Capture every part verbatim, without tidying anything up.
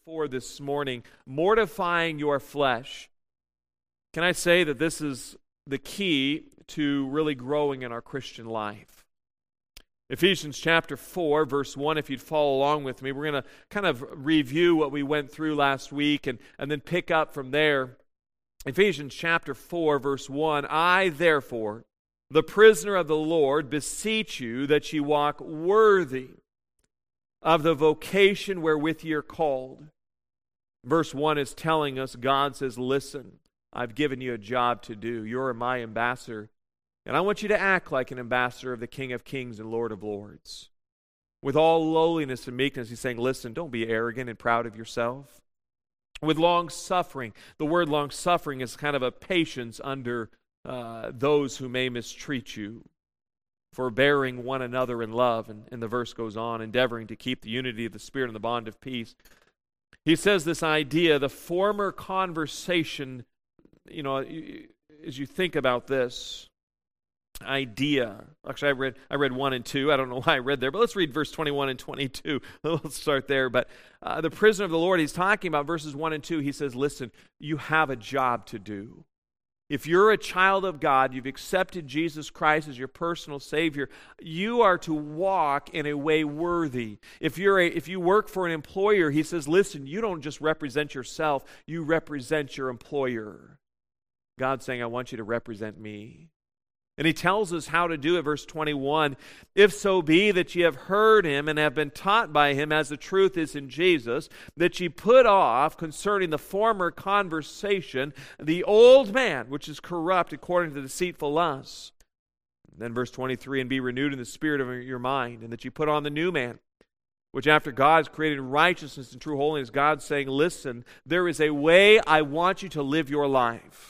four this morning, mortifying your flesh. Can I say that this is the key to really growing in our Christian life? Ephesians chapter four, verse one, if you'd follow along with me, we're going to kind of review what we went through last week and, and then pick up from there. Ephesians chapter four, verse one, I therefore, the prisoner of the Lord, beseech you that ye walk worthy of the vocation wherewith ye are called. Verse one is telling us, God says, listen, I've given you a job to do. You're my ambassador, and I want you to act like an ambassador of the King of Kings and Lord of Lords. With all lowliness and meekness, he's saying, listen, don't be arrogant and proud of yourself. With long suffering, the word long suffering is kind of a patience under uh, those who may mistreat you, forbearing one another in love. And, and the verse goes on, endeavoring to keep the unity of the Spirit and the bond of peace. He says this idea, the former conversation, you know, as you think about this idea. Actually, I read I read one and two. I don't know why I read there, but let's read verse twenty-one and twenty-two. Let's start there. But uh, the prisoner of the Lord, he's talking about verses one and two. He says, listen, you have a job to do. If you're a child of God, you've accepted Jesus Christ as your personal Savior, you are to walk in a way worthy. If you're a, if you work for an employer, he says, listen, you don't just represent yourself, you represent your employer. God's saying, I want you to represent me. And he tells us how to do it, verse twenty-one, if so be that ye have heard him and have been taught by him as the truth is in Jesus, that ye put off concerning the former conversation the old man, which is corrupt according to the deceitful lusts. Then verse twenty-three, and be renewed in the spirit of your mind, and that ye put on the new man, which after God is created in righteousness and true holiness. God's saying, listen, there is a way I want you to live your life.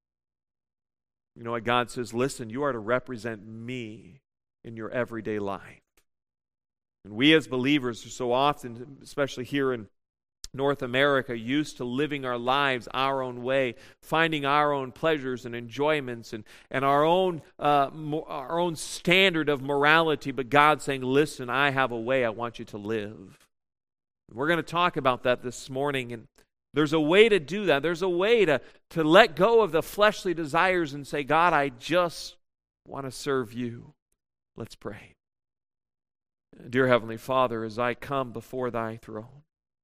You know what? God says, listen, you are to represent me in your everyday life. And we as believers are so often, especially here in North America, used to living our lives our own way, finding our own pleasures and enjoyments and, and our own uh, mo- our own standard of morality. But God's saying, listen, I have a way I want you to live. We're going to talk about that this morning, and there's a way to do that. There's a way to, to let go of the fleshly desires and say, God, I just want to serve you. Let's pray. Dear Heavenly Father, as I come before thy throne,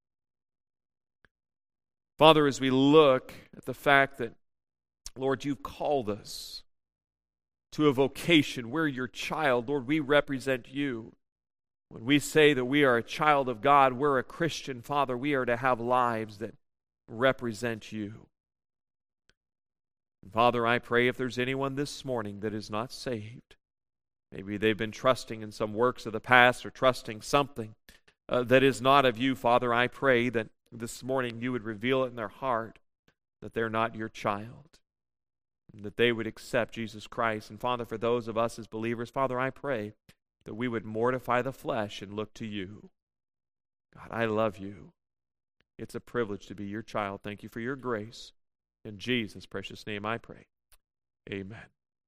Father, as we look at the fact that, Lord, you've called us to a vocation. We're your child. Lord, we represent you. When we say that we are a child of God, we're a Christian, Father, we are to have lives that represent you. And Father, I pray if there's anyone this morning that is not saved, maybe they've been trusting in some works of the past or trusting something uh, that is not of you, Father, I pray that this morning you would reveal it in their heart that they're not your child, and that they would accept Jesus Christ. And Father, for those of us as believers, Father, I pray that we would mortify the flesh and look to you. God, I love you. It's a privilege to be your child. Thank you for your grace. In Jesus' precious name I pray. Amen.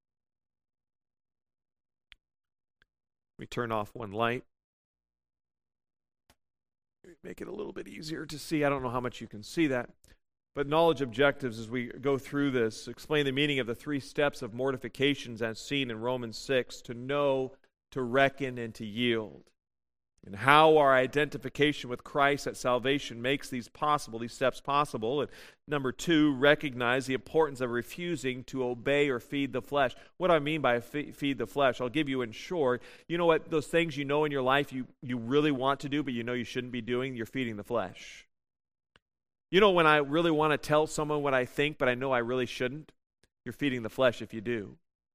We turn off one light. Make it a little bit easier to see. I don't know how much you can see that. But knowledge objectives, as we go through this, explain the meaning of the three steps of mortifications as seen in Romans six, to know, to reckon, and to yield. And how our identification with Christ at salvation makes these possible, these steps possible. And number two, recognize the importance of refusing to obey or feed the flesh. What do I mean by feed the flesh? I'll give you in short. You know what? Those things you know in your life you, you really want to do, but you know you shouldn't be doing, you're feeding the flesh. You know when I really want to tell someone what I think, but I know I really shouldn't? You're feeding the flesh if you do.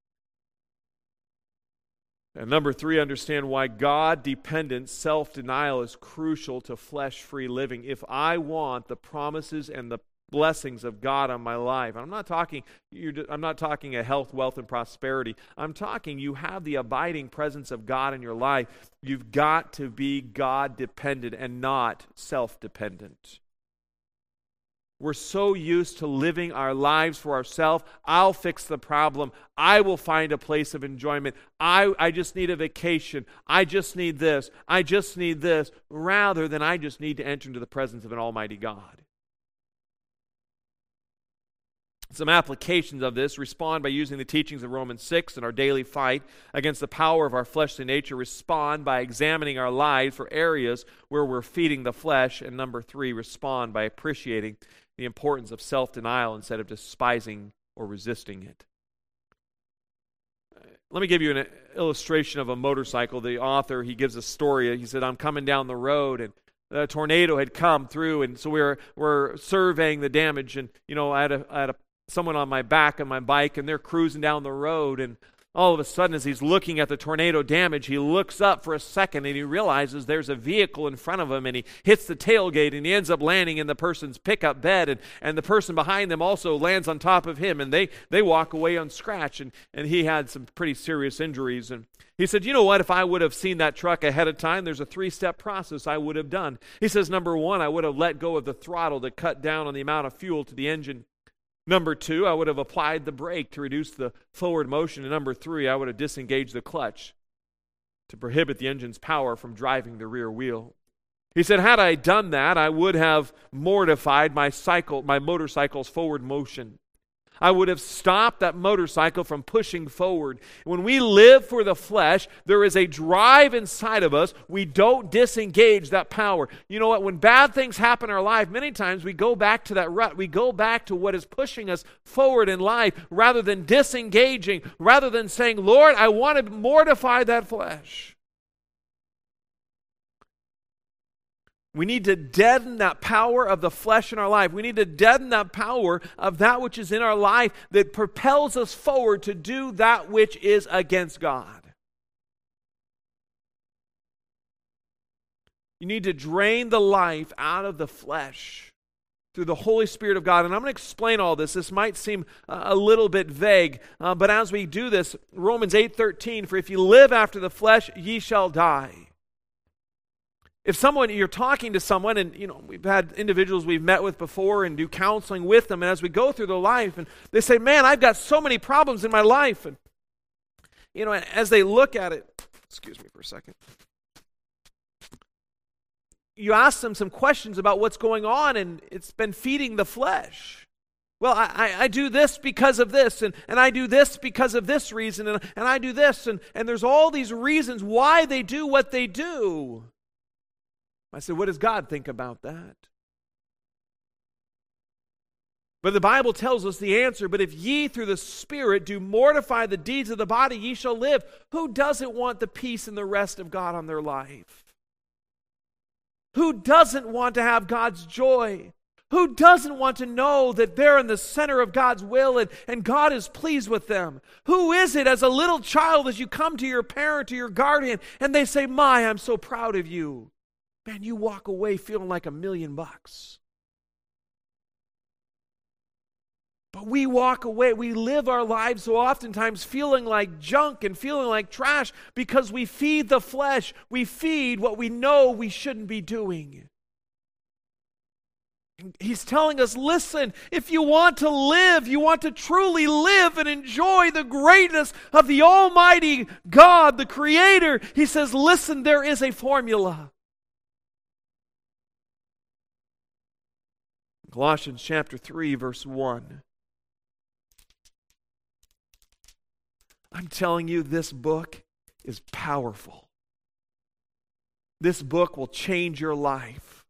And number three, understand why God-dependent self-denial is crucial to flesh-free living. If I want the promises and the blessings of God on my life, I'm not talking you're, I'm not talking a health, wealth, and prosperity. I'm talking you have the abiding presence of God in your life. You've got to be God-dependent and not self-dependent. We're so used to living our lives for ourselves. I'll fix the problem. I will find a place of enjoyment. I, I just need a vacation. I just need this. I just need this. Rather than I just need to enter into the presence of an almighty God. Some applications of this: respond by using the teachings of Romans six in our daily fight against the power of our fleshly nature. Respond by examining our lives for areas where we're feeding the flesh. And number three, respond by appreciating the importance of self-denial instead of despising or resisting it. Let me give you an illustration of a motorcycle. The author, he gives a story. He said, I'm coming down the road, and a tornado had come through, and so we were, we're surveying the damage, and you know, I had a, I had a someone on my back on my bike, and they're cruising down the road, and all of a sudden, as he's looking at the tornado damage, he looks up for a second, and he realizes there's a vehicle in front of him, and he hits the tailgate, and he ends up landing in the person's pickup bed, and, and the person behind them also lands on top of him, and they, they walk away unscratched, and, and he had some pretty serious injuries. And he said, you know what, if I would have seen that truck ahead of time, there's a three-step process I would have done. He says, number one, I would have let go of the throttle to cut down on the amount of fuel to the engine. Number two, I would have applied the brake to reduce the forward motion. And number three, I would have disengaged the clutch to prohibit the engine's power from driving the rear wheel. He said, had I done that, I would have mortified my cycle, my motorcycle's forward motion. I would have stopped that motorcycle from pushing forward. When we live for the flesh, there is a drive inside of us. We don't disengage that power. You know what? When bad things happen in our life, many times we go back to that rut. We go back to what is pushing us forward in life rather than disengaging, rather than saying, Lord, I want to mortify that flesh. We need to deaden that power of the flesh in our life. We need to deaden that power of that which is in our life that propels us forward to do that which is against God. You need to drain the life out of the flesh through the Holy Spirit of God. And I'm going to explain all this. This might seem a little bit vague, uh, but as we do this, Romans eight thirteen, for if you live after the flesh, ye shall die. If someone, you're talking to someone, and you know, we've had individuals we've met with before and do counseling with them, and as we go through their life, and they say, man, I've got so many problems in my life. And you know, as they look at it, excuse me for a second, you ask them some questions about what's going on, and it's been feeding the flesh. Well, I, I, I do this because of this, and, and I do this because of this reason, and, and I do this, and, and there's all these reasons why they do what they do. I said, what does God think about that? But the Bible tells us the answer. But if ye through the Spirit do mortify the deeds of the body, ye shall live. Who doesn't want the peace and the rest of God on their life? Who doesn't want to have God's joy? Who doesn't want to know that they're in the center of God's will and, and God is pleased with them? Who is it as a little child, as you come to your parent or your guardian and they say, my, I'm so proud of you. Man, you walk away feeling like a million bucks. But we walk away, we live our lives so oftentimes feeling like junk and feeling like trash because we feed the flesh. We feed what we know we shouldn't be doing. He's telling us, listen, if you want to live, you want to truly live and enjoy the greatness of the Almighty God, the Creator, he says, listen, there is a formula. Colossians chapter three, verse one. I'm telling you, this book is powerful. This book will change your life.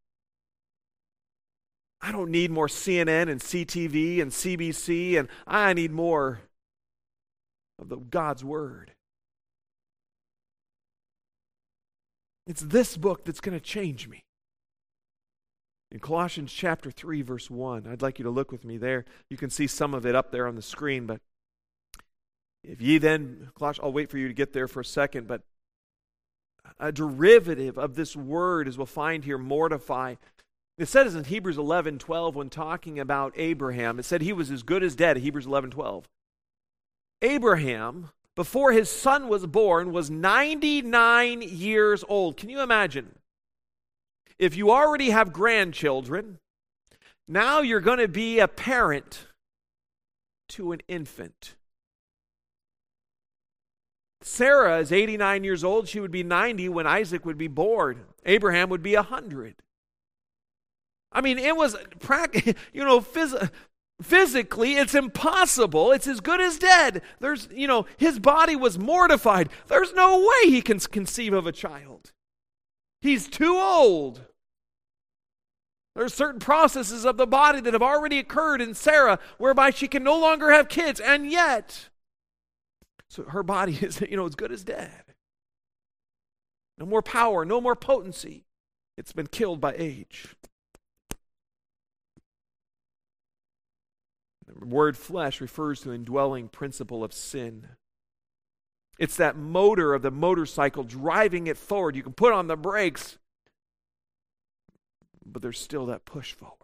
I don't need more C N N and C T V and C B C, and I need more of the God's Word. It's this book that's going to change me. In Colossians chapter three, verse one, I'd like you to look with me there. You can see some of it up there on the screen, but if ye then, Colossians, I'll wait for you to get there for a second, but a derivative of this word, as we'll find here, mortify. It says in Hebrews eleven twelve, when talking about Abraham, it said he was as good as dead, Hebrews eleven twelve. Abraham, before his son was born, was ninety-nine years old. Can you imagine? If you already have grandchildren, Now you're going to be a parent to an infant. Sarah is eighty-nine years old. She would be ninety when Isaac would be born. Abraham would be one hundred. I mean, it was, you know, phys- physically, it's impossible. It's as good as dead. There's, you know, his body was mortified. There's no way he can conceive of a child. He's too old. There are certain processes of the body that have already occurred in Sarah whereby she can no longer have kids, and yet, so her body is, you know, as good as dead. No more power, no more potency. It's been killed by age. The word flesh refers to the indwelling principle of sin. It's that motor of the motorcycle driving it forward. You can put on the brakes, but there's still that push forward.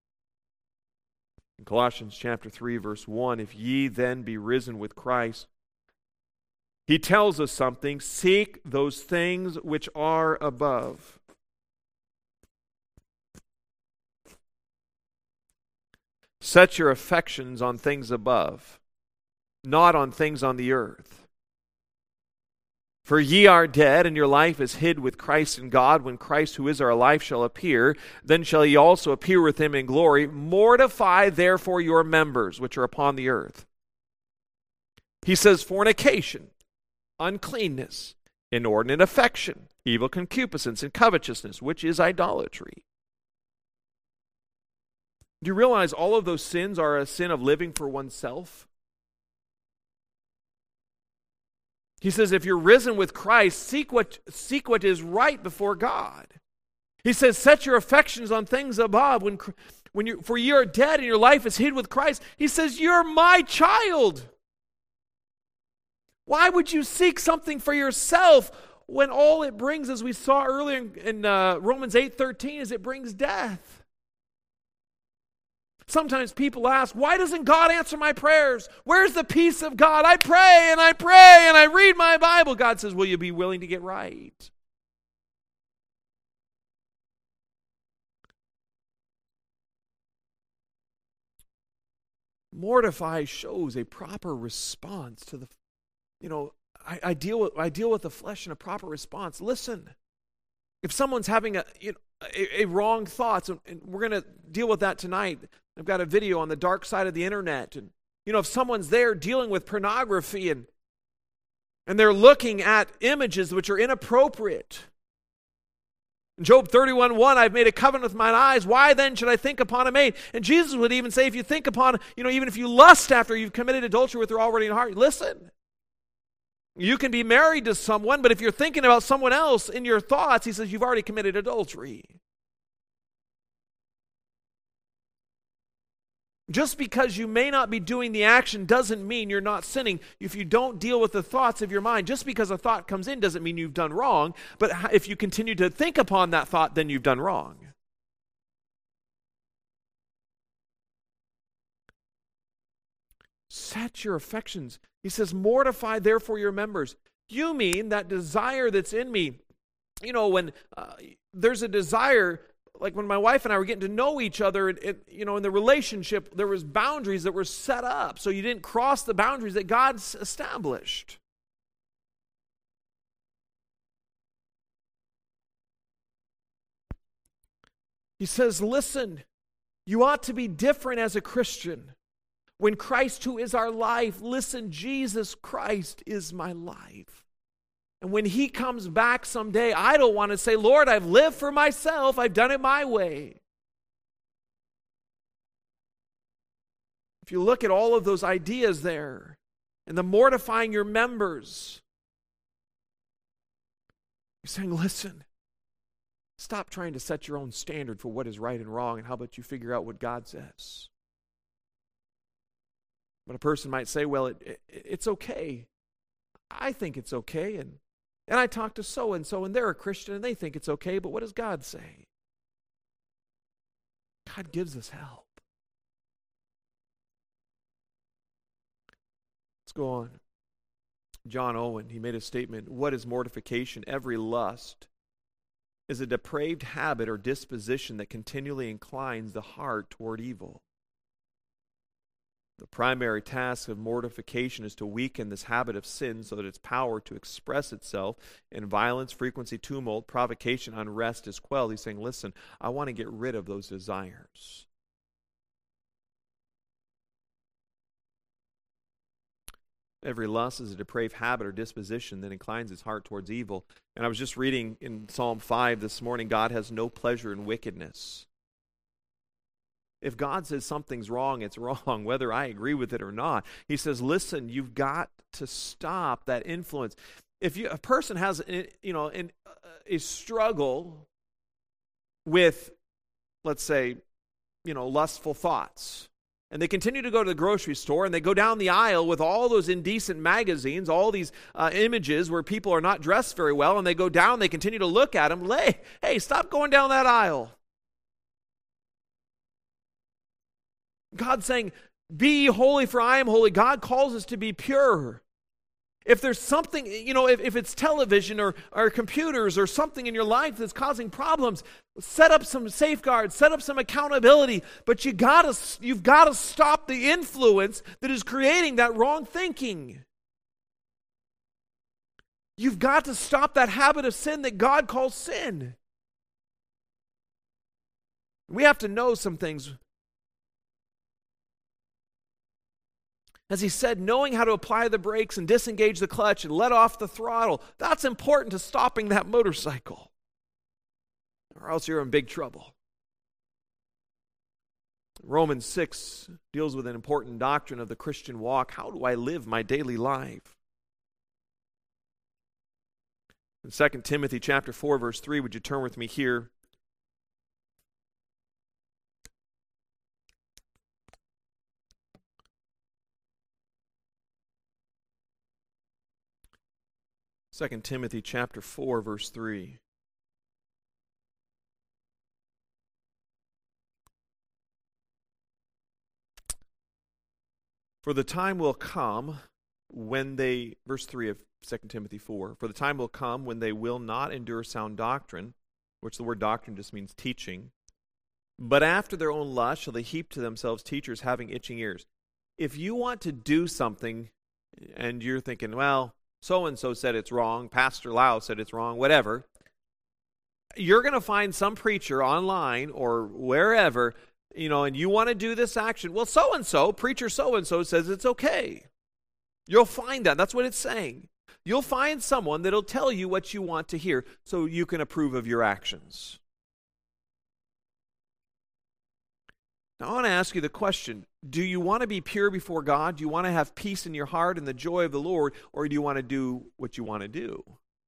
In Colossians chapter three, verse one, if ye then be risen with Christ, he tells us something. Seek those things which are above. Set your affections on things above, not on things on the earth. For ye are dead, and your life is hid with Christ in God. When Christ, who is our life, shall appear, then shall ye also appear with him in glory. Mortify therefore your members which are upon the earth. He says fornication, uncleanness, inordinate affection, evil concupiscence, and covetousness, which is idolatry. Do you realize all of those sins are a sin of living for oneself? He says, if you're risen with Christ, seek what, seek what is right before God. He says, set your affections on things above. When, when you, for you are dead and your life is hid with Christ. He says, you're my child. Why would you seek something for yourself when all it brings, as we saw earlier in, in uh, Romans eight thirteen, is it brings death? Sometimes people ask, why doesn't God answer my prayers? Where's the peace of God? I pray and I pray and I read my Bible. God says, will you be willing to get right? Mortify shows a proper response to the, you know, I, I deal with I deal with the flesh in a proper response. Listen, if someone's having a you know a, a wrong thoughts, and, and we're going to deal with that tonight. I've got a video on the dark side of the internet, and you know if someone's there dealing with pornography and and they're looking at images which are inappropriate. In Job thirty-one one, I've made a covenant with mine eyes. Why then should I think upon a maid? And Jesus would even say, if you think upon, you know, even if you lust after you've committed adultery with her already in heart, listen. You can be married to someone, but if you're thinking about someone else in your thoughts, he says you've already committed adultery. Just because you may not be doing the action doesn't mean you're not sinning. If you don't deal with the thoughts of your mind, just because a thought comes in doesn't mean you've done wrong. But if you continue to think upon that thought, then you've done wrong. Set your affections. He says, mortify therefore your members. You mean that desire that's in me. You know, when uh, there's a desire, like when my wife and I were getting to know each other, it, it, you know, in the relationship, there was boundaries that were set up. So you didn't cross the boundaries that God established. He says, listen, you ought to be different as a Christian. When Christ, who is our life, listen, Jesus Christ is my life. And when he comes back someday, I don't want to say, Lord, I've lived for myself. I've done it my way. If you look at all of those ideas there, and the mortifying your members, you're saying, listen, stop trying to set your own standard for what is right and wrong, and how about you figure out what God says? But a person might say, well, it, it, it's okay. I think it's okay, and And I talk to so-and-so, and they're a Christian, and they think it's okay, but what does God say? God gives us help. Let's go on. John Owen, he made a statement, what is mortification? Every lust is a depraved habit or disposition that continually inclines the heart toward evil. The primary task of mortification is to weaken this habit of sin so that its power to express itself in violence, frequency, tumult, provocation, unrest is quelled. He's saying, listen, I want to get rid of those desires. Every lust is a depraved habit or disposition that inclines his heart towards evil. And I was just reading in Psalm five this morning, God has no pleasure in wickedness. If God says something's wrong, it's wrong, whether I agree with it or not. He says, listen, you've got to stop that influence. If you, a person has, you know, an, a struggle with, let's say, you know, lustful thoughts, and they continue to go to the grocery store, and they go down the aisle with all those indecent magazines, all these uh, images where people are not dressed very well, and they go down, they continue to look at them. Hey, hey, stop going down that aisle. God's saying, be ye holy for I am holy. God calls us to be pure. If there's something, you know, if, if it's television or, or computers or something in your life that's causing problems, set up some safeguards, set up some accountability, but you gotta, you've got to stop the influence that is creating that wrong thinking. You've got to stop that habit of sin that God calls sin. We have to know some things. As he said, knowing how to apply the brakes and disengage the clutch and let off the throttle, that's important to stopping that motorcycle. Or else you're in big trouble. Romans six deals with an important doctrine of the Christian walk. How do I live my daily life? In Second Timothy chapter four, verse three, would you turn with me here? Second Timothy chapter four, verse three. For the time will come when they, verse three of Second Timothy four, for the time will come when they will not endure sound doctrine, which the word doctrine just means teaching, but after their own lust shall they heap to themselves teachers having itching ears. If you want to do something and you're thinking, well, so-and-so said it's wrong, Pastor Lau said it's wrong, whatever, you're going to find some preacher online or wherever, you know, and you want to do this action. Well, so-and-so, preacher so-and-so says it's okay. You'll find that. That's what it's saying. You'll find someone that'll tell you what you want to hear so you can approve of your actions. Now, I want to ask you the question, do you want to be pure before God? Do you want to have peace in your heart and the joy of the Lord, or do you want to do what you want to do?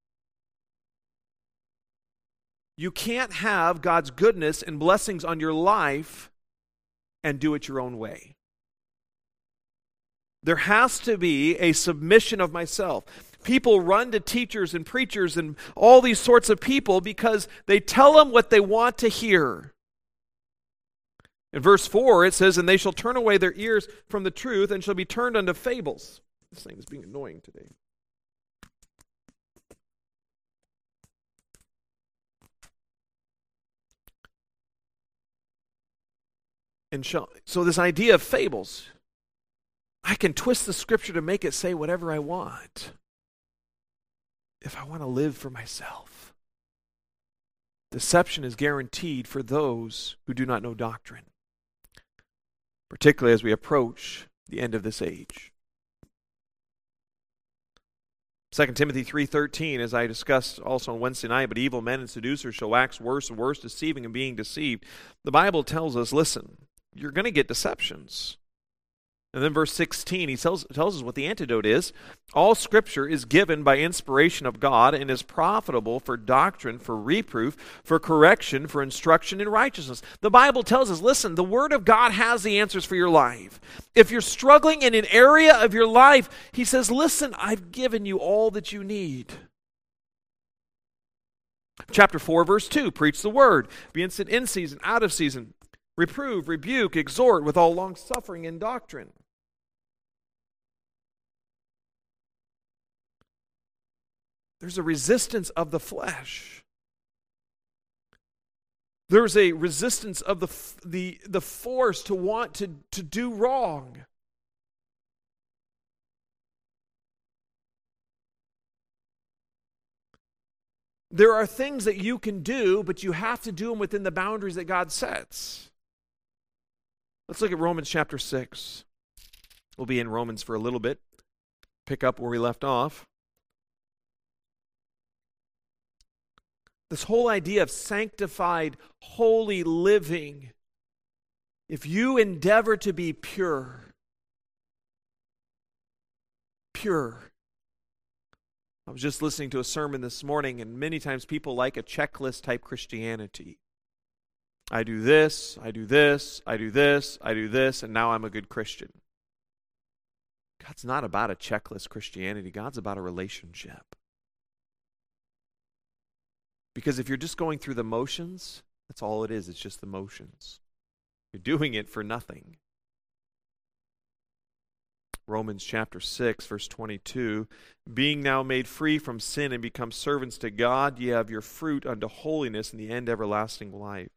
You can't have God's goodness and blessings on your life and do it your own way. There has to be a submission of myself. People run to teachers and preachers and all these sorts of people because they tell them what they want to hear. In verse four, it says, and they shall turn away their ears from the truth and shall be turned unto fables. This thing is being annoying today. And shall, so this idea of fables, I can twist the scripture to make it say whatever I want if I want to live for myself. Deception is guaranteed for those who do not know doctrine, particularly as we approach the end of this age. Second Timothy three thirteen, as I discussed also on Wednesday night, but evil men and seducers shall wax worse and worse, deceiving and being deceived. The Bible tells us, listen, you're going to get deceptions. And then verse sixteen, he tells, tells us what the antidote is. All Scripture is given by inspiration of God and is profitable for doctrine, for reproof, for correction, for instruction in righteousness. The Bible tells us, listen, the Word of God has the answers for your life. If you're struggling in an area of your life, he says, listen, I've given you all that you need. Chapter four, verse two, preach the Word. Be instant in season, out of season. Reprove, rebuke, exhort with all long-suffering and doctrine. There's a resistance of the flesh. There's a resistance of the, the, the force to want to, to do wrong. There are things that you can do, but you have to do them within the boundaries that God sets. Let's look at Romans chapter six. We'll be in Romans for a little bit. Pick up where we left off. This whole idea of sanctified, holy living. If you endeavor to be pure, pure. I was just listening to a sermon this morning, and many times people like a checklist type Christianity. I do this, I do this, I do this, I do this, and now I'm a good Christian. God's not about a checklist Christianity. God's about a relationship. Because if you're just going through the motions, that's all it is. It's just the motions. You're doing it for nothing. Romans chapter six, verse twenty-two, being now made free from sin and become servants to God, ye have your fruit unto holiness and the end everlasting life.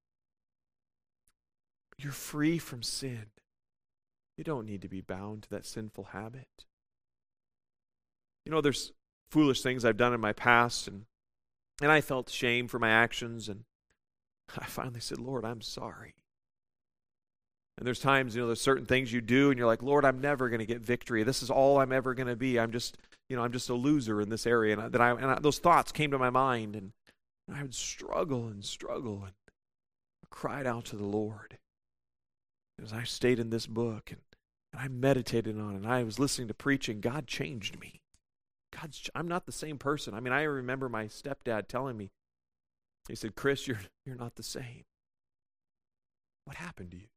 You're free from sin. You don't need to be bound to that sinful habit. You know, there's foolish things I've done in my past, and, and I felt shame for my actions, and I finally said, Lord, I'm sorry. And there's times, you know, there's certain things you do and you're like, Lord, I'm never going to get victory. This is all I'm ever going to be. I'm just, you know, I'm just a loser in this area. And, I, that I, and I, those thoughts came to my mind, and I would struggle and struggle and I cried out to the Lord. As I stayed in this book and, and I meditated on it and I was listening to preaching, God changed me. God's, I'm not the same person. I mean, I remember my stepdad telling me, he said, Chris, you're, you're not the same. What happened to you?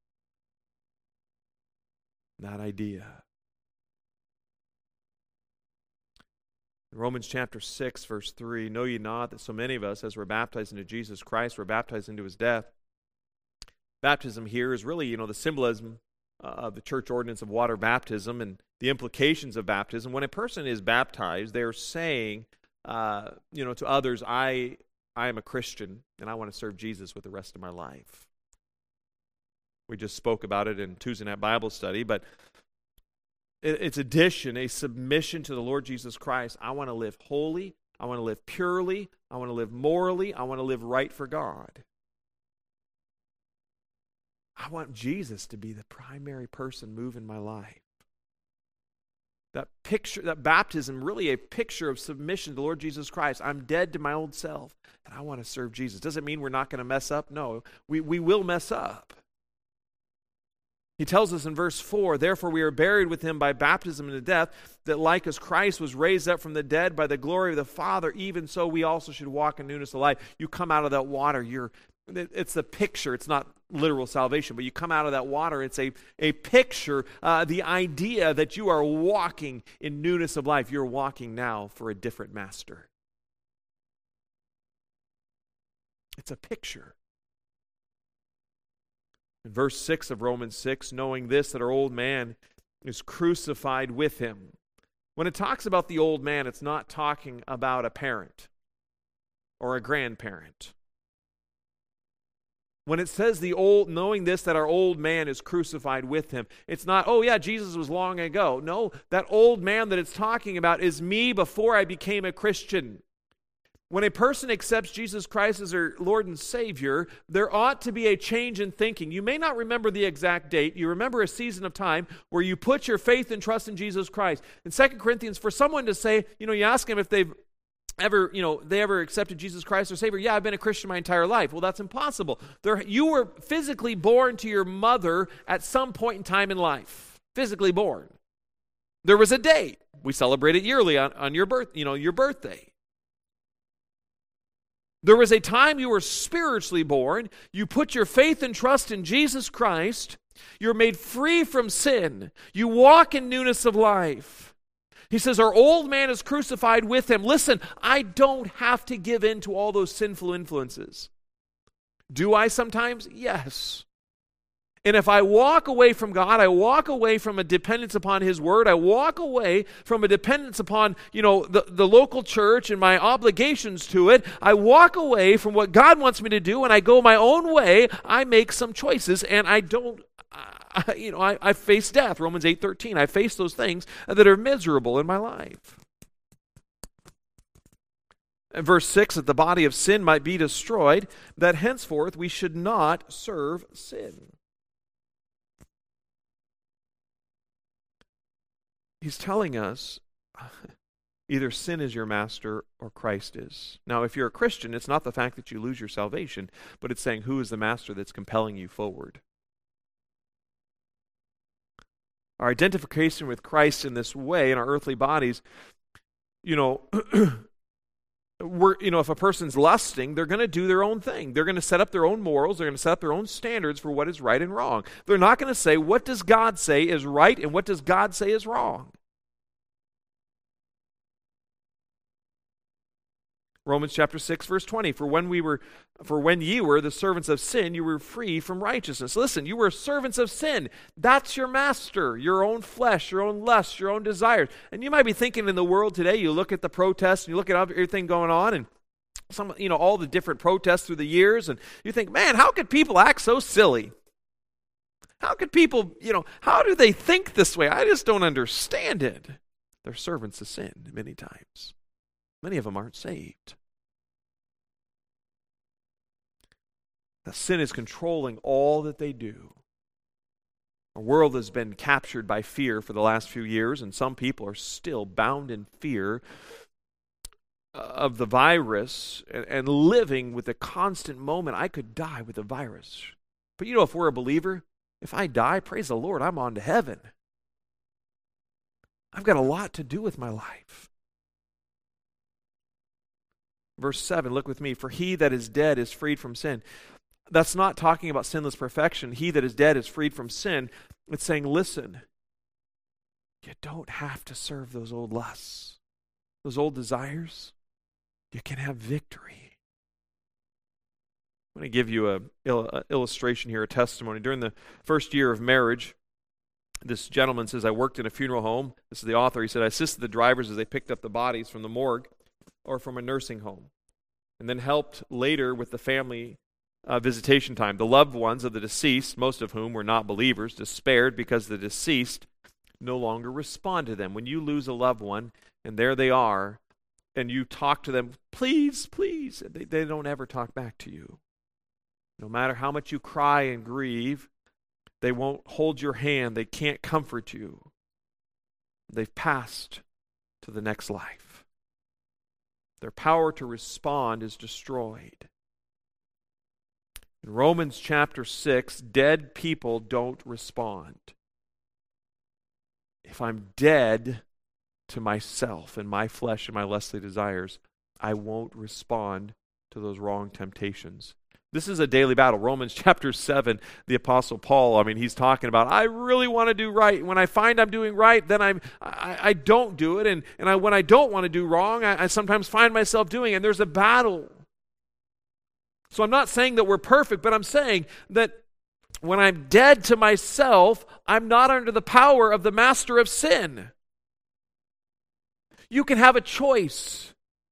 That idea. Romans chapter six, verse three, know ye not that so many of us, as we're baptized into Jesus Christ, we're baptized into his death. Baptism here is really, you know, the symbolism uh, of the church ordinance of water baptism and the implications of baptism. When a person is baptized, they're saying, uh, you know, to others, I, I am a Christian and I want to serve Jesus with the rest of my life. We just spoke about it in Tuesday night Bible study, but it's addition, a submission to the Lord Jesus Christ. I want to live holy. I want to live purely. I want to live morally. I want to live right for God. I want Jesus to be the primary person moving my life. That picture, that baptism, really a picture of submission to the Lord Jesus Christ. I'm dead to my old self, and I want to serve Jesus. Doesn't mean we're not going to mess up. No, we, we will mess up. He tells us in verse four, therefore we are buried with him by baptism into death, that like as Christ was raised up from the dead by the glory of the Father, even so we also should walk in newness of life. You come out of that water, you're it's the picture. It's not literal salvation, but you come out of that water. It's a, a picture, uh, the idea that you are walking in newness of life. You're walking now for a different master. It's a picture. In verse six of Romans six, knowing this, that our old man is crucified with him. When it talks about the old man, it's not talking about a parent or a grandparent. When it says the old, knowing this, that our old man is crucified with him, it's not, oh yeah, Jesus was long ago. No, that old man that it's talking about is me before I became a Christian. When a person accepts Jesus Christ as their Lord and Savior, there ought to be a change in thinking. You may not remember the exact date. You remember a season of time where you put your faith and trust in Jesus Christ. In Second Corinthians, for someone to say, you know, you ask them if they've ever, you know, they ever accepted Jesus Christ as Savior. Yeah, I've been a Christian my entire life. Well, that's impossible. There, you were physically born to your mother at some point in time in life. Physically born. There was a date. We celebrate it yearly on, on your birth, you know, your birthday. There was a time you were spiritually born. You put your faith and trust in Jesus Christ. You're made free from sin. You walk in newness of life. He says, our old man is crucified with him. Listen, I don't have to give in to all those sinful influences. Do I sometimes? Yes. And if I walk away from God, I walk away from a dependence upon His Word, I walk away from a dependence upon, you know, the, the local church and my obligations to it, I walk away from what God wants me to do and I go my own way, I make some choices and I don't, I, you know, I, I face death, Romans eight thirteen. I face those things that are miserable in my life. And verse six, that the body of sin might be destroyed, that henceforth we should not serve sin. He's telling us either sin is your master or Christ is. Now, if you're a Christian, it's not the fact that you lose your salvation, but it's saying who is the master that's compelling you forward. Our identification with Christ in this way, in our earthly bodies, you know, we're, you know, if a person's lusting, they're going to do their own thing. They're going to set up their own morals. They're going to set up their own standards for what is right and wrong. They're not going to say, what does God say is right and what does God say is wrong? Romans chapter six, verse twenty, for when we were, for when ye were the servants of sin, you were free from righteousness. Listen, you were servants of sin. That's your master, your own flesh, your own lust, your own desires. And you might be thinking in the world today, you look at the protests, and you look at everything going on, and some, you know, all the different protests through the years, and you think, man, how could people act so silly? How could people, you know, how do they think this way? I just don't understand it. They're servants of sin many times. Many of them aren't saved. The sin is controlling all that they do. Our world has been captured by fear for the last few years, and some people are still bound in fear of the virus and, and living with the constant moment, I could die with the virus. But you know, if we're a believer, if I die, praise the Lord, I'm on to heaven. I've got a lot to do with my life. Verse seven, look with me. For he that is dead is freed from sin. That's not talking about sinless perfection. He that is dead is freed from sin. It's saying, listen, you don't have to serve those old lusts, those old desires. You can have victory. I'm going to give you an il- a illustration here, a testimony. During the first year of marriage, this gentleman says, I worked in a funeral home. This is the author. He said, I assisted the drivers as they picked up the bodies from the morgue or from a nursing home, and then helped later with the family uh, visitation time. The loved ones of the deceased, most of whom were not believers, despaired because the deceased no longer respond to them. When you lose a loved one, and there they are, and you talk to them, please, please, they, they don't ever talk back to you. No matter how much you cry and grieve, they won't hold your hand. They can't comfort you. They've passed to the next life. Their power to respond is destroyed. In Romans chapter six, dead people don't respond. If I'm dead to myself and my flesh and my lustly desires, I won't respond to those wrong temptations. This is a daily battle. Romans chapter seven, the Apostle Paul, I mean, he's talking about, I really want to do right. When I find I'm doing right, then I'm, I, I don't do it. And, and I, when I don't want to do wrong, I, I sometimes find myself doing it. And there's a battle. So I'm not saying that we're perfect, but I'm saying that when I'm dead to myself, I'm not under the power of the master of sin. You can have a choice.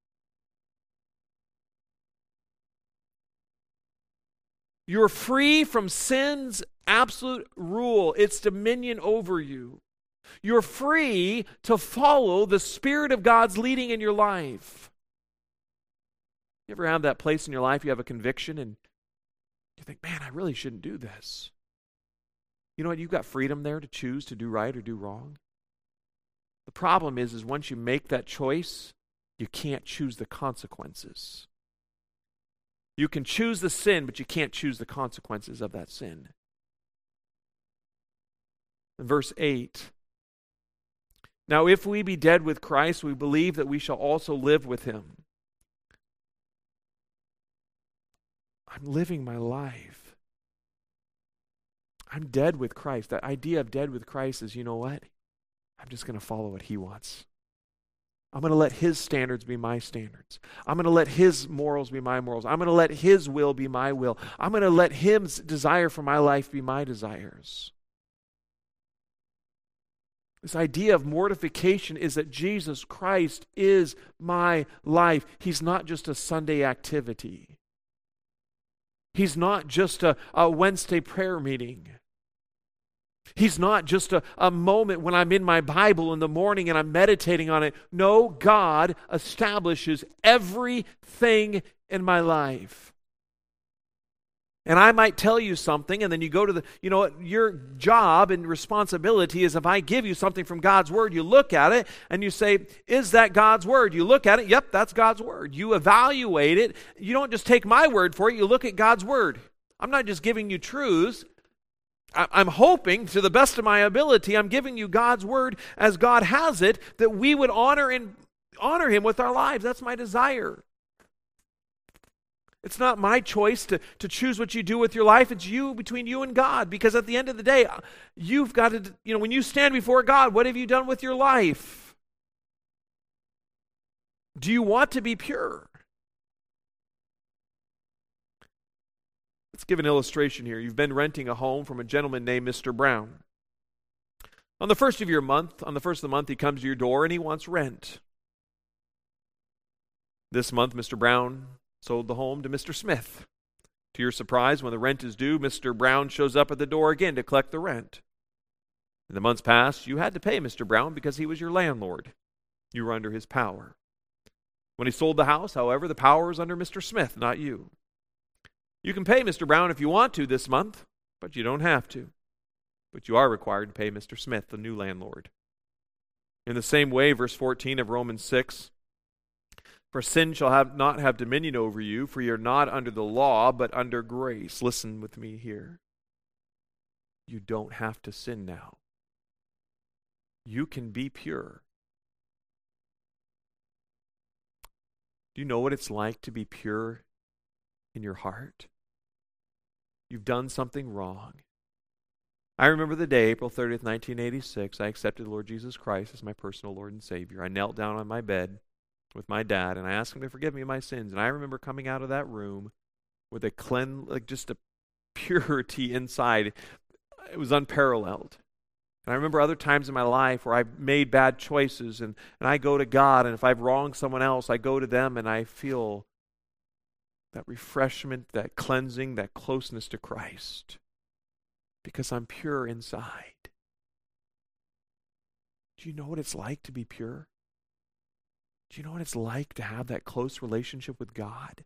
You're free from sin's absolute rule, its dominion over you. You're free to follow the Spirit of God's leading in your life. You ever have that place in your life you have a conviction and you think, man, I really shouldn't do this. You know what? You've got freedom there to choose to do right or do wrong. The problem is, is once you make that choice, you can't choose the consequences. You can choose the sin, but you can't choose the consequences of that sin. In verse eight, now if we be dead with Christ, we believe that we shall also live with him. I'm living my life. I'm dead with Christ. That idea of dead with Christ is, you know what? I'm just going to follow what he wants. I'm going to let His standards be my standards. I'm going to let His morals be my morals. I'm going to let His will be my will. I'm going to let His desire for my life be my desires. This idea of mortification is that Jesus Christ is my life. He's not just a Sunday activity. He's not just a, a Wednesday prayer meeting. He's not just a, a moment when I'm in my Bible in the morning and I'm meditating on it. No, God establishes everything in my life. And I might tell you something, and then you go to the, you know what, your job and responsibility is if I give you something from God's Word, you look at it and you say, is that God's Word? You look at it, yep, that's God's Word. You evaluate it. You don't just take my word for it, you look at God's Word. I'm not just giving you truths. I'm hoping, to the best of my ability, I'm giving you God's Word as God has it, that we would honor and honor Him with our lives. That's my desire. It's not my choice to, to choose what you do with your life. It's you, between you and God. Because at the end of the day, you've got to, you know, when you stand before God, what have you done with your life? Do you want to be pure? Let's give an illustration here. You've been renting a home from a gentleman named Mister Brown. On the first of your month, on the first of the month, he comes to your door and he wants rent. This month, Mister Brown sold the home to Mister Smith. To your surprise, when the rent is due, Mister Brown shows up at the door again to collect the rent. In the months past, you had to pay Mister Brown because he was your landlord. You were under his power. When he sold the house, however, the power was under Mister Smith, not you. You can pay Mister Brown if you want to this month, but you don't have to. But you are required to pay Mister Smith, the new landlord. In the same way, verse fourteen of Romans six, for sin shall have not have dominion over you, for you are not under the law, but under grace. Listen with me here. You don't have to sin now. You can be pure. Do you know what it's like to be pure in your heart? You've done something wrong. I remember the day, April thirtieth, nineteen eighty-six, I accepted the Lord Jesus Christ as my personal Lord and Savior. I knelt down on my bed with my dad, and I asked him to forgive me of my sins. And I remember coming out of that room with a clean, like just a purity inside. It was unparalleled. And I remember other times in my life where I've made bad choices, and, and I go to God, and if I've wronged someone else, I go to them, and I feel that refreshment, that cleansing, that closeness to Christ, because I'm pure inside. Do you know what it's like to be pure? Do you know what it's like to have that close relationship with God?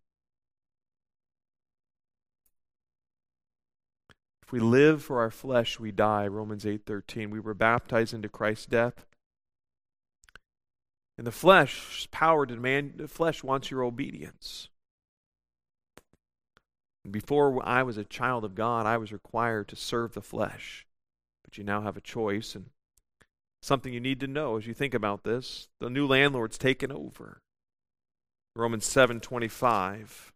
If we live for our flesh, we die, Romans eight thirteen. We were baptized into Christ's death. And the flesh's power to demand, the flesh wants your obedience. Before I was a child of God, I was required to serve the flesh. But you now have a choice, and something you need to know as you think about this. The new landlord's taken over. Romans seven twenty-five.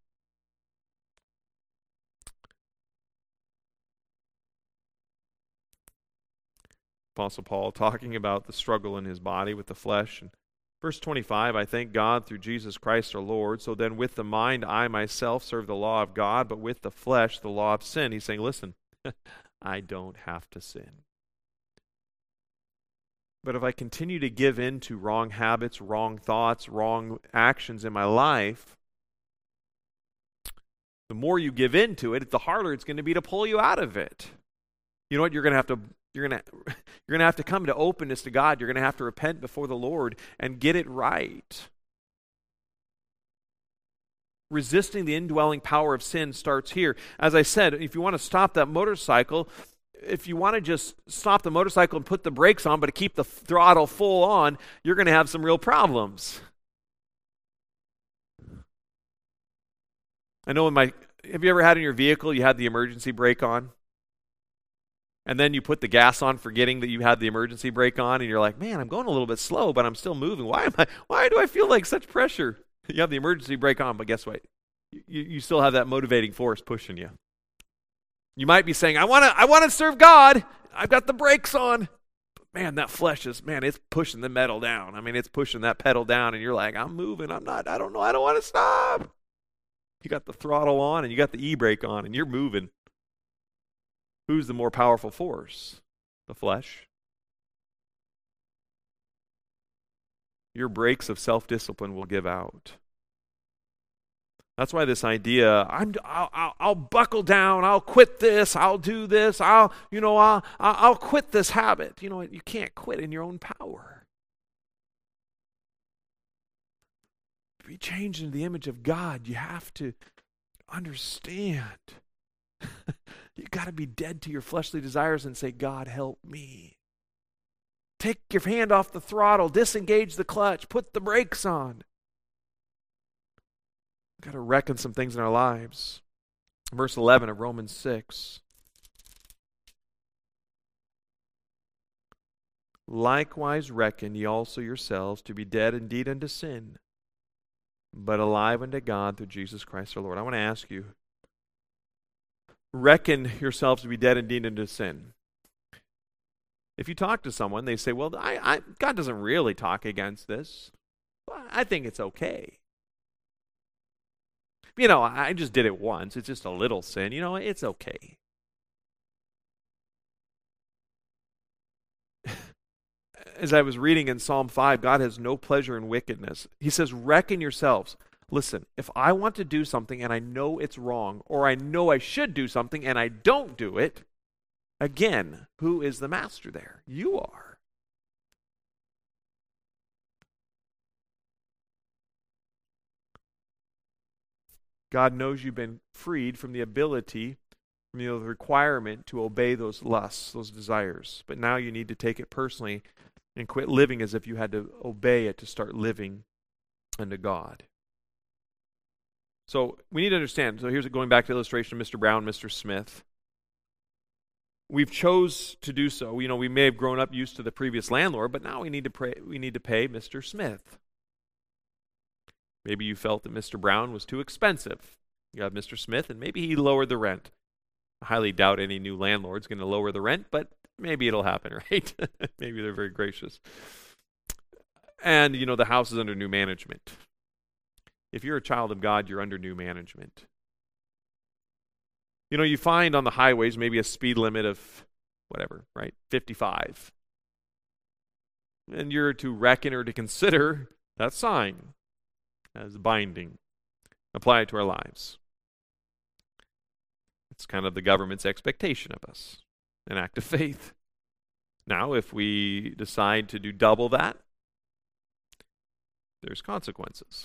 Apostle Paul talking about the struggle in his body with the flesh. And verse twenty-five, I thank God through Jesus Christ our Lord. So then with the mind I myself serve the law of God, but with the flesh the law of sin. He's saying, listen, I don't have to sin. But if I continue to give in to wrong habits, wrong thoughts, wrong actions in my life, the more you give in to it, the harder it's going to be to pull you out of it. You know what? You're going to have to You're going to you're going to have to come to openness to God. You're going to have to repent before the Lord and get it right. Resisting the indwelling power of sin starts here. As I said, if you want to stop that motorcycle, if you want to just stop the motorcycle and put the brakes on, but to keep the throttle full on, you're going to have some real problems. I know in my, have you ever had in your vehicle, you had the emergency brake on? And then you put the gas on forgetting that you had the emergency brake on, and you're like, man, I'm going a little bit slow, but I'm still moving. Why am I, why do I feel like such pressure? You have the emergency brake on, but guess what? You, you still have that motivating force pushing you. You might be saying, I want to I want to serve God. I've got the brakes on. man, that flesh is, man, it's pushing the metal down. I mean, it's pushing that pedal down, and you're like, I'm moving. I'm not, I don't know. I don't want to stop. You got the throttle on, and you got the e-brake on, and you're moving. Who's the more powerful force? The flesh. Your brakes of self-discipline will give out. That's why this idea, I'm, I'll, I'll, I'll buckle down, I'll quit this, I'll do this, I'll, you know, I'll, I'll quit this habit. You know what? You can't quit in your own power. To be changed into the image of God, you have to understand. You've got to be dead to your fleshly desires and say, God, help me. Take your hand off the throttle, disengage the clutch, put the brakes on. We've got to reckon some things in our lives. Verse eleven of Romans six. Likewise reckon ye also yourselves to be dead indeed unto sin, but alive unto God through Jesus Christ our Lord. I want to ask you, reckon yourselves to be dead indeed unto sin. If you talk to someone, they say, well, I, I, God doesn't really talk against this. Well, I think it's okay. You know, I just did it once. It's just a little sin. You know, it's okay. As I was reading in Psalm five, God has no pleasure in wickedness. He says, reckon yourselves. Listen, if I want to do something and I know it's wrong, or I know I should do something and I don't do it, again, who is the master there? You are. God knows you've been freed from the ability, from the requirement to obey those lusts, those desires. But now you need to take it personally and quit living as if you had to obey it to start living unto God. So we need to understand. So here's going back to the illustration of Mister Brown, Mister Smith. We've chose to do so. You know, we may have grown up used to the previous landlord, but now we need to pray, we need to pay Mister Smith. Maybe you felt that Mister Brown was too expensive. You have Mister Smith, and maybe he lowered the rent. I highly doubt any new landlord's going to lower the rent, but maybe it'll happen, right? Maybe they're very gracious. And, you know, the house is under new management. If you're a child of God, you're under new management. You know, you find on the highways maybe a speed limit of whatever, right? fifty-five. And you're to reckon or to consider that sign as binding. Apply it to our lives. It's kind of the government's expectation of us, an act of faith. Now, if we decide to do double that, there's consequences.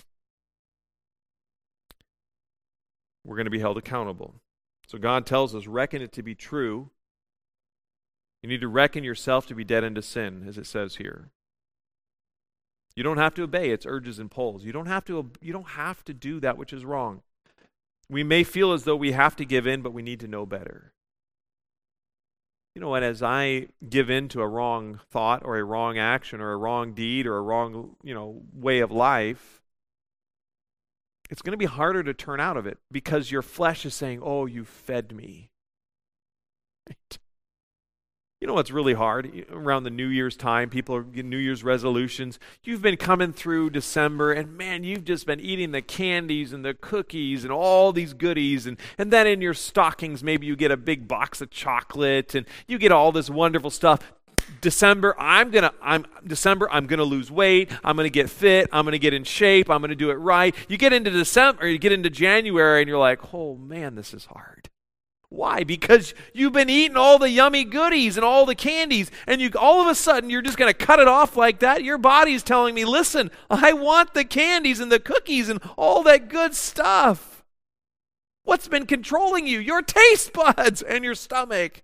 We're going to be held accountable. So God tells us, reckon it to be true. You need to reckon yourself to be dead unto sin, as it says here. You don't have to obey its urges and pulls. You don't have to, you don't have to do that which is wrong. We may feel as though we have to give in, but we need to know better. You know what? As I give in to a wrong thought or a wrong action or a wrong deed or a wrong, you know, way of life, it's going to be harder to turn out of it because your flesh is saying, oh, you fed me. Right? You know what's really hard? Around the New Year's time, people are getting New Year's resolutions. You've been coming through December, and man, you've just been eating the candies and the cookies and all these goodies. And, and then in your stockings, maybe you get a big box of chocolate, and you get all this wonderful stuff. December, I'm gonna, I'm December, I'm gonna lose weight. I'm gonna get fit. I'm gonna get in shape. I'm gonna do it right. You get into December, or you get into January, and you're like, oh man, this is hard. Why? Because you've been eating all the yummy goodies and all the candies, and you all of a sudden you're just going to cut it off like that. Your body's telling me, listen, I want the candies and the cookies and all that good stuff. What's been controlling you? Your taste buds and your stomach.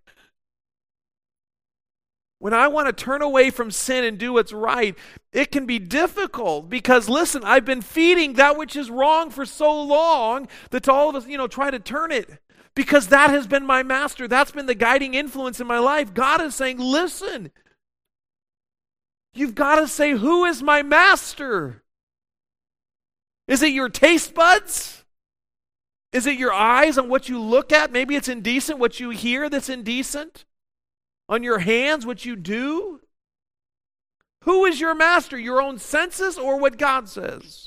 When I want to turn away from sin and do what's right, it can be difficult because, listen, I've been feeding that which is wrong for so long that to all of us, you know, try to turn it. Because that has been my master. That's been the guiding influence in my life. God is saying, listen, you've got to say, who is my master? Is it your taste buds? Is it your eyes on what you look at? Maybe it's indecent, what you hear that's indecent. On your hands, what you do. Who is your master? Your own senses or what God says?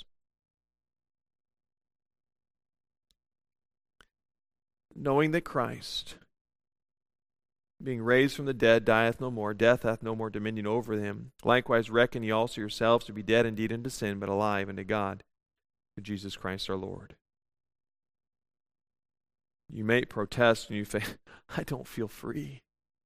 Knowing that Christ, being raised from the dead, dieth no more, death hath no more dominion over him. Likewise reckon ye also yourselves to be dead indeed unto sin, but alive unto God, through Jesus Christ our Lord. You may protest and you say, I don't feel free.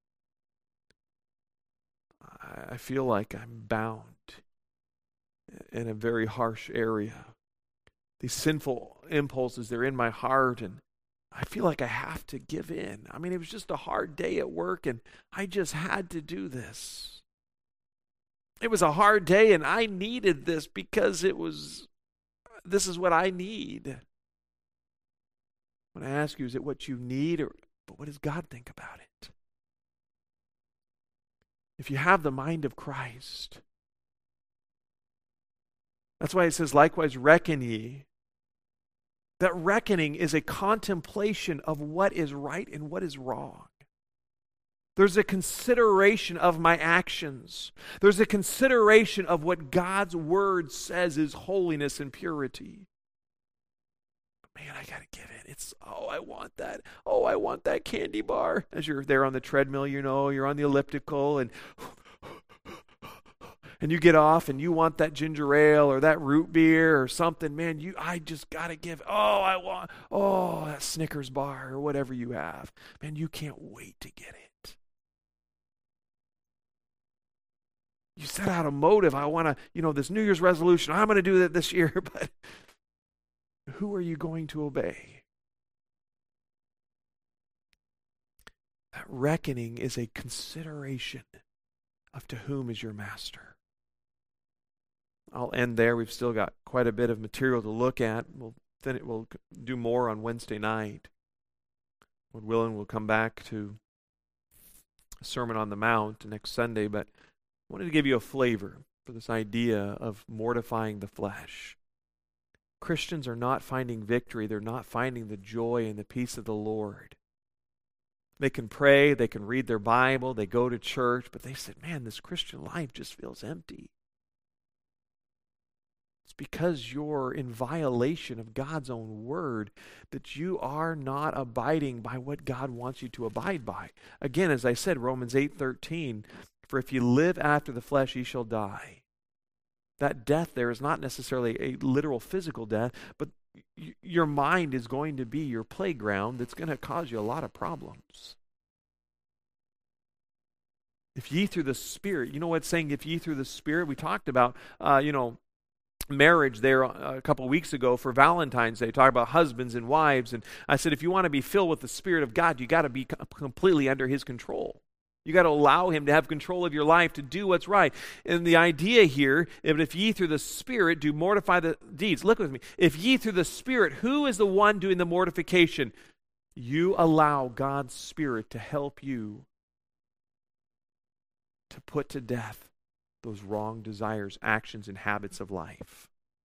I feel like I'm bound in a very harsh area. These sinful impulses, they're in my heart, and I feel like I have to give in. I mean, it was just a hard day at work, and I just had to do this. It was a hard day, and I needed this because it was, this is what I need. When I ask you, is it what you need, or but what does God think about it? If you have the mind of Christ, that's why it says, likewise reckon ye. That reckoning is a contemplation of what is right and what is wrong. There's a consideration of my actions. There's a consideration of what God's word says is holiness and purity. Man, I got to give it. It's, oh, I want that. Oh, I want that candy bar. As you're there on the treadmill, you know, you're on the elliptical, and and you get off and you want that ginger ale or that root beer or something. Man, you, I just got to give. Oh, I want, oh, that Snickers bar or whatever you have. Man, you can't wait to get it. You set out a motive. I want to, you know, this New Year's resolution, I'm going to do that this year, but who are you going to obey? That reckoning is a consideration of to whom is your master. I'll end there. We've still got quite a bit of material to look at. We'll, then it will do more on Wednesday night. Lord willing, we'll come back to a Sermon on the Mount next Sunday, but I wanted to give you a flavor for this idea of mortifying the flesh. Christians are not finding victory. They're not finding the joy and the peace of the Lord. They can pray, they can read their Bible, they go to church, but they said, man, this Christian life just feels empty. It's because you're in violation of God's own word, that you are not abiding by what God wants you to abide by. Again, as I said, Romans eight thirteen, for if you live after the flesh, ye shall die. That death there is not necessarily a literal physical death, but y- your mind is going to be your playground that's going to cause you a lot of problems. If ye through the Spirit, you know what it's saying, if ye through the Spirit? We talked about, uh, you know, marriage there a couple of weeks ago for Valentine's Day, talk about husbands and wives, and I said if you want to be filled with the Spirit of God, you got to be completely under His control. You got to allow Him to have control of your life, to do what's right. And the idea here, if, if ye through the Spirit do mortify the deeds, look with me, if ye through the Spirit, who is the one doing the mortification? You allow God's Spirit to help you to put to death those wrong desires, actions, and habits of life.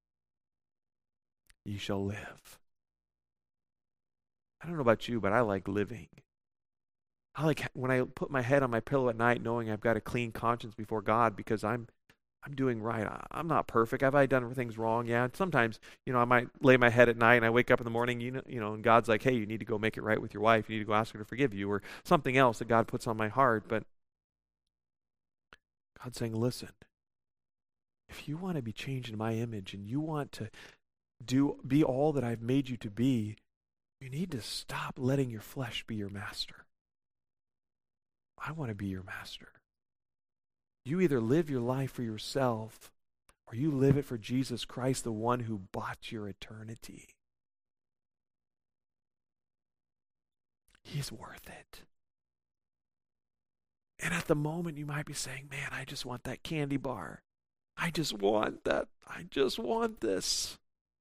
Ye shall live. I don't know about you, but I like living. I like when I put my head on my pillow at night knowing I've got a clean conscience before God because I'm I'm doing right. I, I'm not perfect. Have I done things wrong? Yeah. Sometimes, you know, I might lay my head at night and I wake up in the morning, you know, you know, and God's like, hey, you need to go make it right with your wife. You need to go ask her to forgive you, or something else that God puts on my heart. But God's saying, listen, if you want to be changed in my image and you want to do be all that I've made you to be, you need to stop letting your flesh be your master. I want to be your master. You either live your life for yourself or you live it for Jesus Christ, the one who bought your eternity. He's worth it. And at the moment you might be saying, man, I just want that candy bar. I just want that. I just want this.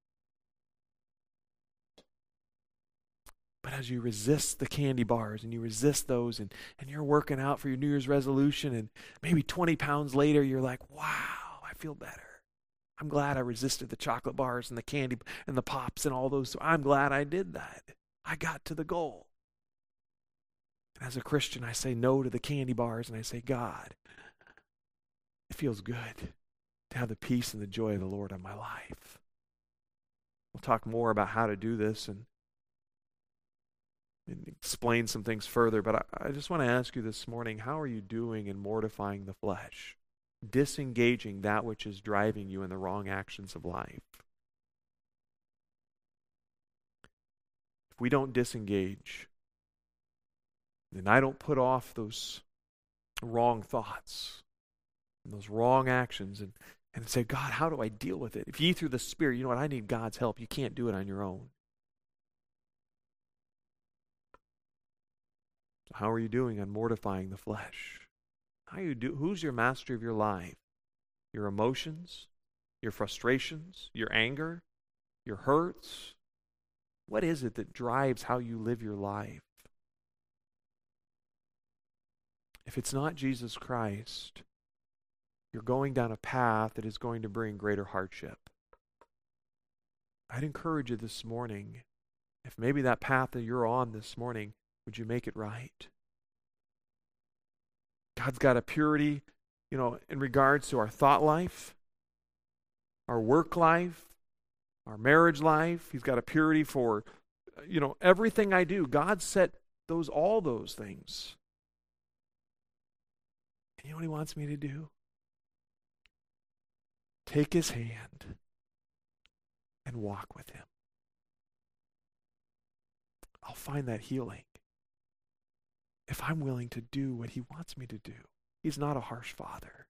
But as you resist the candy bars and you resist those and, and you're working out for your New Year's resolution, and maybe twenty pounds later you're like, wow, I feel better. I'm glad I resisted the chocolate bars and the candy and the pops and all those. I'm glad I did that. I got to the goal. And as a Christian, I say no to the candy bars and I say, God, It feels good to have the peace and the joy of the Lord in my life. We'll talk more about how to do this and, and explain some things further, but I, I just want to ask you this morning, how are you doing in mortifying the flesh? Disengaging that which is driving you in the wrong actions of life. If we don't disengage, then I don't put off those wrong thoughts and those wrong actions and, and say, God, how do I deal with it? If ye through the Spirit, you know what, I need God's help. You can't do it on your own. So how are you doing on mortifying the flesh? How you do? Who's your master of your life? Your emotions, your frustrations, your anger, your hurts? What is it that drives how you live your life? If it's not Jesus Christ, you're going down a path that is going to bring greater hardship. I'd encourage you this morning, if maybe that path that you're on this morning, would you make it right? God's got a purity, you know, in regards to our thought life, our work life, our marriage life. He's got a purity for, you know, everything I do. God set those, all those things. And you know what He wants me to do? Take His hand and walk with Him. I'll find that healing if I'm willing to do what He wants me to do. He's not a harsh Father.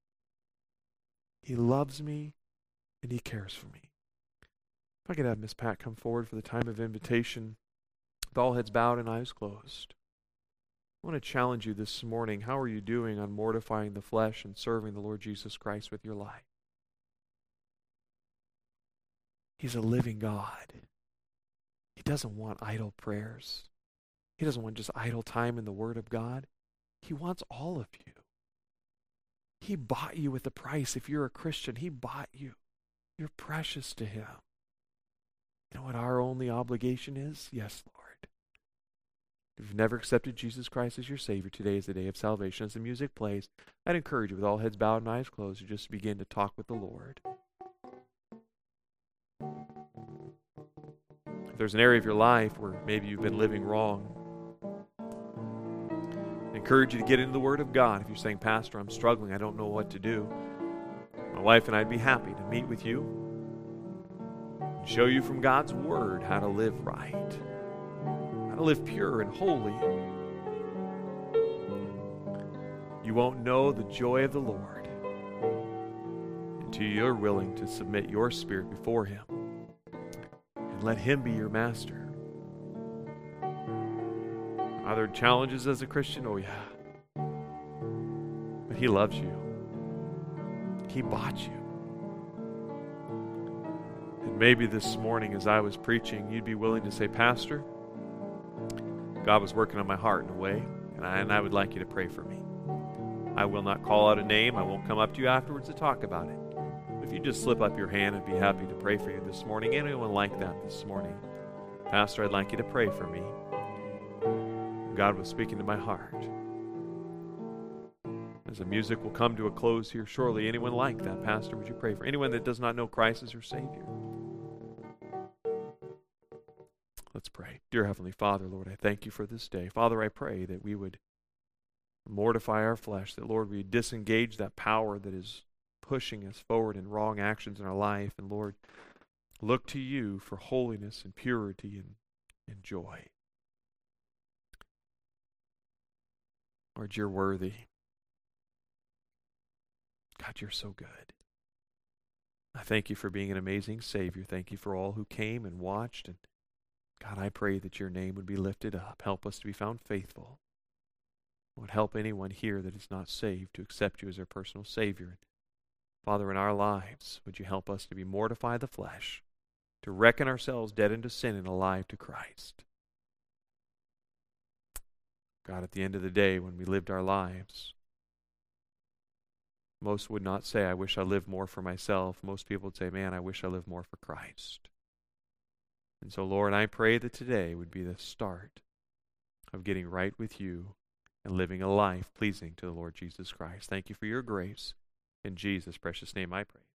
He loves me and He cares for me. If I could have Miss Pat come forward for the time of invitation, with all heads bowed and eyes closed. I want to challenge you this morning. How are you doing on mortifying the flesh and serving the Lord Jesus Christ with your life? He's a living God. He doesn't want idle prayers. He doesn't want just idle time in the Word of God. He wants all of you. He bought you with a price. If you're a Christian, He bought you. You're precious to Him. You know what our only obligation is? Yes, Lord. If you've never accepted Jesus Christ as your Savior, today is the day of salvation. As the music plays, I'd encourage you, with all heads bowed and eyes closed, to just begin to talk with the Lord. If there's an area of your life where maybe you've been living wrong, I encourage you to get into the Word of God. If you're saying, Pastor, I'm struggling, I don't know what to do, my wife and I'd be happy to meet with you and show you from God's Word how to live right, how to live pure and holy. You won't know the joy of the Lord until you're willing to submit your spirit before Him and let Him be your master. Are there challenges as a Christian? Oh, yeah. But He loves you. He bought you. And maybe this morning as I was preaching, you'd be willing to say, Pastor, God was working on my heart in a way, and I, and I would like you to pray for me. I will not call out a name. I won't come up to you afterwards to talk about it. If you just slip up your hand, I'd be happy to pray for you this morning. Anyone like that this morning? Pastor, I'd like you to pray for me. God was speaking to my heart. As the music will come to a close here shortly, anyone like that? Pastor, would you pray for anyone that does not know Christ as their Savior? Let's pray. Dear Heavenly Father, Lord, I thank you for this day. Father, I pray that we would mortify our flesh, that, Lord, we disengage that power that is pushing us forward in wrong actions in our life, and, Lord, look to you for holiness and purity and, and joy. Lord, you're worthy. God, you're so good. I thank you for being an amazing Savior. Thank you for all who came and watched. And God, I pray that your name would be lifted up. Help us to be found faithful. Lord, help anyone here that is not saved to accept you as their personal Savior. Father, in our lives, would you help us to be mortify the flesh, to reckon ourselves dead unto sin and alive to Christ. God, at the end of the day, when we lived our lives, most would not say, I wish I lived more for myself. Most people would say, man, I wish I lived more for Christ. And so, Lord, I pray that today would be the start of getting right with you and living a life pleasing to the Lord Jesus Christ. Thank you for your grace. In Jesus' precious name I pray.